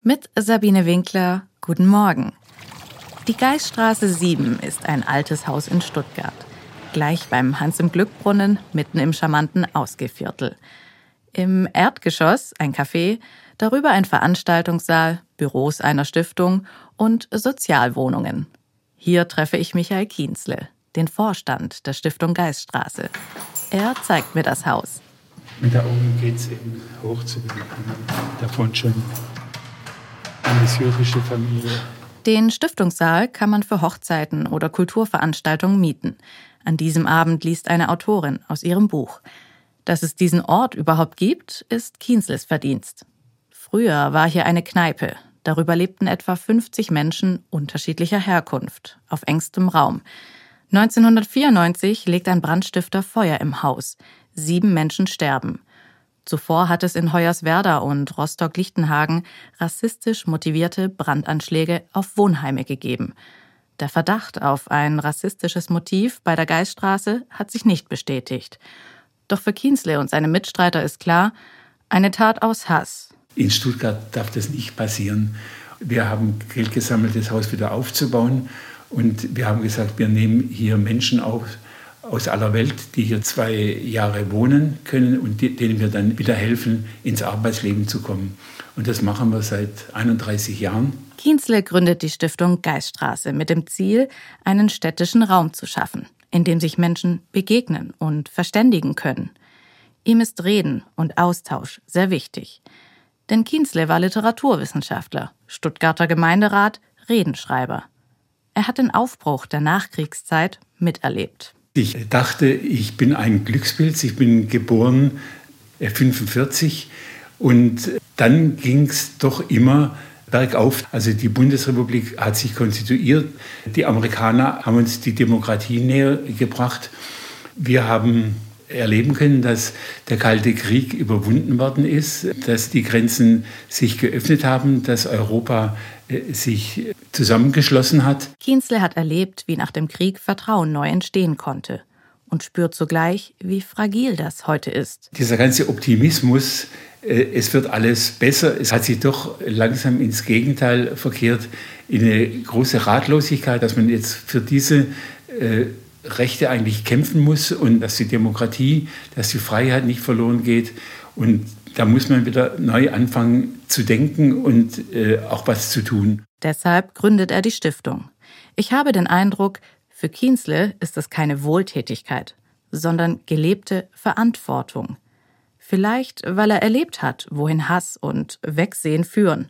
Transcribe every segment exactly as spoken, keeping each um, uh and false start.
Mit Sabine Winkler, guten Morgen. Die Gaisstraße sieben ist ein altes Haus in Stuttgart. Gleich beim Hans-im-Glück-Brunnen, mitten im charmanten Ausgehviertel. Im Erdgeschoss ein Café, darüber ein Veranstaltungssaal, Büros einer Stiftung und Sozialwohnungen. Hier treffe ich Michael Kienzle, den Vorstand der Stiftung Gaisstraße. Er zeigt mir das Haus. Und da oben geht es eben hoch zu den davon schon eine syrische Familie. Den Stiftungssaal kann man für Hochzeiten oder Kulturveranstaltungen mieten. An diesem Abend liest eine Autorin aus ihrem Buch. Dass es diesen Ort überhaupt gibt, ist Kienzles Verdienst. Früher war hier eine Kneipe. Darüber lebten etwa fünfzig Menschen unterschiedlicher Herkunft, auf engstem Raum. neunzehnhundertvierundneunzig legt ein Brandstifter Feuer im Haus. Sieben Menschen sterben. Zuvor hat es in Hoyerswerda und Rostock-Lichtenhagen rassistisch motivierte Brandanschläge auf Wohnheime gegeben. Der Verdacht auf ein rassistisches Motiv bei der Gaisstraße hat sich nicht bestätigt. Doch für Kienzle und seine Mitstreiter ist klar, eine Tat aus Hass. In Stuttgart darf das nicht passieren. Wir haben Geld gesammelt, das Haus wieder aufzubauen. Und wir haben gesagt, wir nehmen hier Menschen auf aus aller Welt, die hier zwei Jahre wohnen können und denen wir dann wieder helfen, ins Arbeitsleben zu kommen. Und das machen wir seit einunddreißig Jahren. Kienzle gründet die Stiftung Gaisstraße mit dem Ziel, einen städtischen Raum zu schaffen, in dem sich Menschen begegnen und verständigen können. Ihm ist Reden und Austausch sehr wichtig. Denn Kienzle war Literaturwissenschaftler, Stuttgarter Gemeinderat, Redenschreiber. Er hat den Aufbruch der Nachkriegszeit miterlebt. Ich dachte, ich bin ein Glückspilz. Ich bin geboren fünfundvierzig und dann ging es doch immer bergauf. Also die Bundesrepublik hat sich konstituiert. Die Amerikaner haben uns die Demokratie näher gebracht. Wir haben erleben können, dass der Kalte Krieg überwunden worden ist, dass die Grenzen sich geöffnet haben, dass Europa äh, sich zusammengeschlossen hat. Kienzle hat erlebt, wie nach dem Krieg Vertrauen neu entstehen konnte und spürt zugleich, wie fragil das heute ist. Dieser ganze Optimismus, äh, es wird alles besser, es hat sich doch langsam ins Gegenteil verkehrt, in eine große Ratlosigkeit, dass man jetzt für diese äh, Rechte eigentlich kämpfen muss und dass die Demokratie, dass die Freiheit nicht verloren geht. Und da muss man wieder neu anfangen zu denken und äh, auch was zu tun. Deshalb gründet er die Stiftung. Ich habe den Eindruck, für Kienzle ist es keine Wohltätigkeit, sondern gelebte Verantwortung. Vielleicht, weil er erlebt hat, wohin Hass und Wegsehen führen.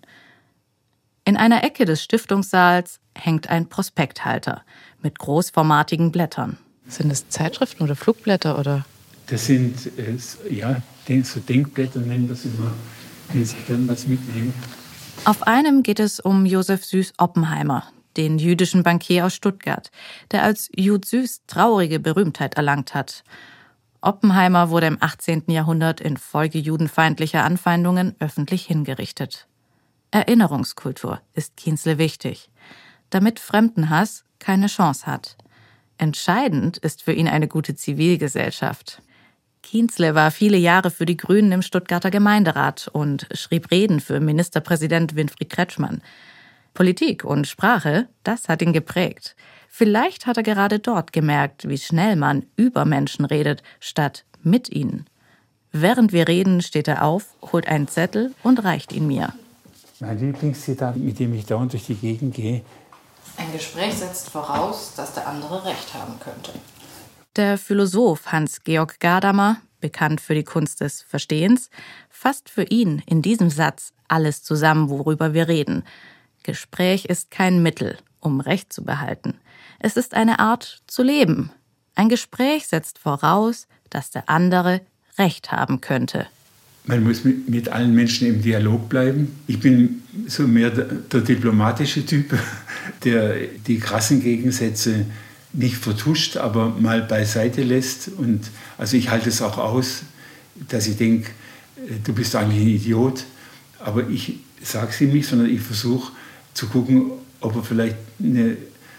In einer Ecke des Stiftungssaals hängt ein Prospekthalter mit großformatigen Blättern. Sind das Zeitschriften oder Flugblätter? Oder? Das sind äh, ja, so Denkblätter, nennen wir es immer, wenn Sie gerne was mitnehmen. Auf einem geht es um Josef Süß Oppenheimer, den jüdischen Bankier aus Stuttgart, der als Jud Süß traurige Berühmtheit erlangt hat. Oppenheimer wurde im achtzehnten Jahrhundert infolge judenfeindlicher Anfeindungen öffentlich hingerichtet. Erinnerungskultur ist Kienzle wichtig, damit Fremdenhass keine Chance hat. Entscheidend ist für ihn eine gute Zivilgesellschaft. Kienzle war viele Jahre für die Grünen im Stuttgarter Gemeinderat und schrieb Reden für Ministerpräsident Winfried Kretschmann. Politik und Sprache, das hat ihn geprägt. Vielleicht hat er gerade dort gemerkt, wie schnell man über Menschen redet, statt mit ihnen. Während wir reden, steht er auf, holt einen Zettel und reicht ihn mir. Mein Lieblingszitat, mit dem ich dauernd durch die Gegend gehe. Ein Gespräch setzt voraus, dass der andere Recht haben könnte. Der Philosoph Hans-Georg Gadamer, bekannt für die Kunst des Verstehens, fasst für ihn in diesem Satz alles zusammen, worüber wir reden. Gespräch ist kein Mittel, um Recht zu behalten. Es ist eine Art zu leben. Ein Gespräch setzt voraus, dass der andere Recht haben könnte. Man muss mit, mit allen Menschen im Dialog bleiben. Ich bin so mehr der, der diplomatische Typ, der die krassen Gegensätze nicht vertuscht, aber mal beiseite lässt. Und also ich halte es auch aus, dass ich denke, du bist eigentlich ein Idiot. Aber ich sage es ihm nicht, sondern ich versuche zu gucken, ob er vielleicht eine,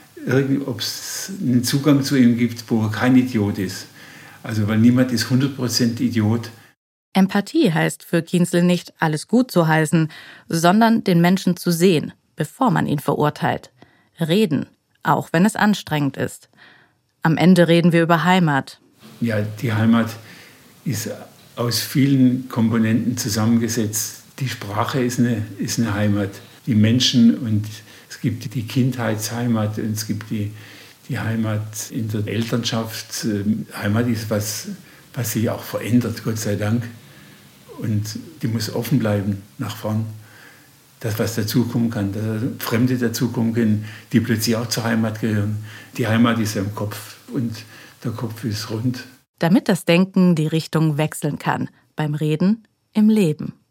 ob es einen Zugang zu ihm gibt, wo er kein Idiot ist. Also weil niemand ist hundert Prozent Idiot. Empathie heißt für Kienzle nicht, alles gut zu heißen, sondern den Menschen zu sehen, bevor man ihn verurteilt. Reden, auch wenn es anstrengend ist. Am Ende reden wir über Heimat. Ja, die Heimat ist aus vielen Komponenten zusammengesetzt. Die Sprache ist eine, ist eine Heimat. Die Menschen, und es gibt die Kindheitsheimat und es gibt die, die Heimat in der Elternschaft. Heimat ist was, was sich auch verändert, Gott sei Dank. Und die muss offen bleiben nach vorn. Das, was dazukommen kann, dass Fremde dazukommen können, die plötzlich auch zur Heimat gehören. Die Heimat ist ja im Kopf und der Kopf ist rund. Damit das Denken die Richtung wechseln kann, beim Reden im Leben.